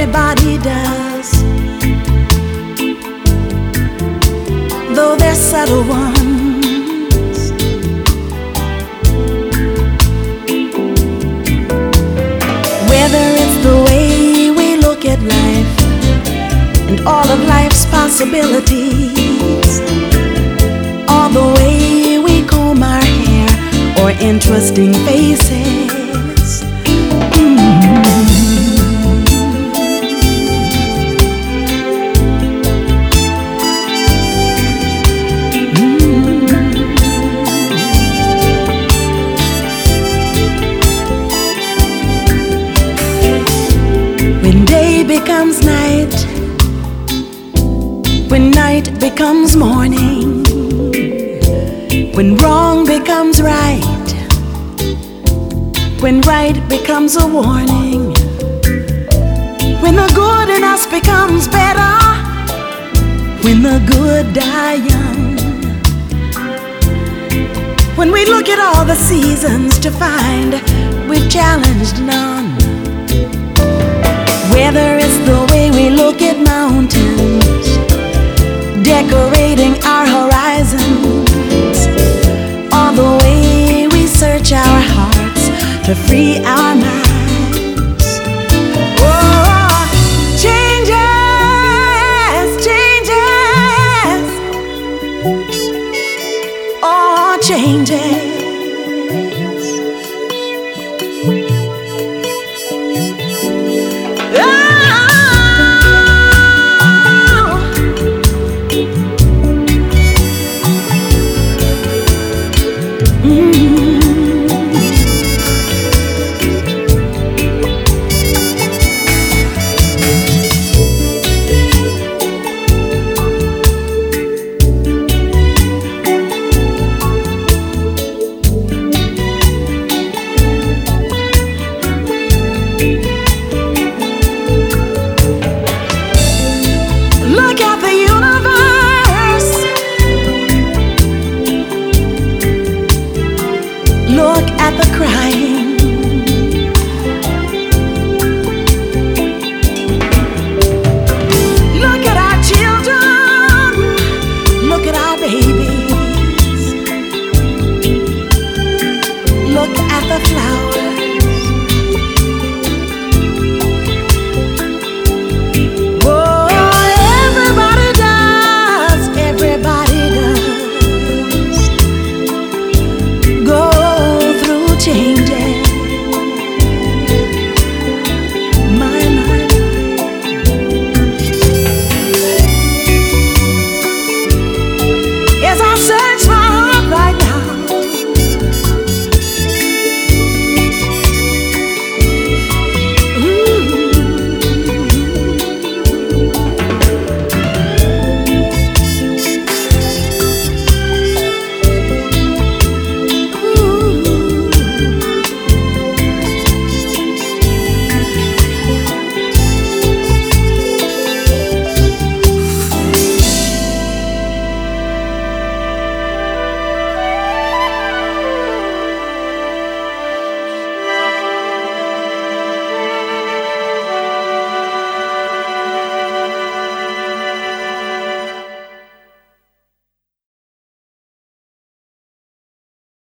everybody does, though they're subtle ones. Whether it's the way we look at life and all of life's possibilities, or the way we comb our hair, or interesting faces. When day becomes night, when night becomes morning, when wrong becomes right, when right becomes a warning, when the good in us becomes better, when the good die young, when we look at all the seasons to find we've challenged none. Whether it's the way we look at mountains, decorating our horizons, or the way we search our hearts to free our minds. Oh, changes, changes, oh, changes.